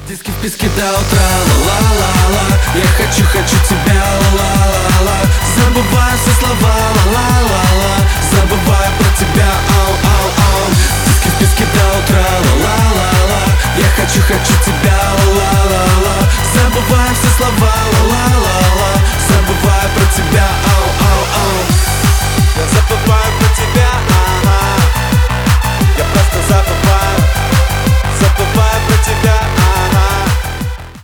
Диски в песке до утра, ла-ла-ла-ла. Я хочу тебя, ла-ла-ла-ла. Забываю все слова, ла-ла-ла.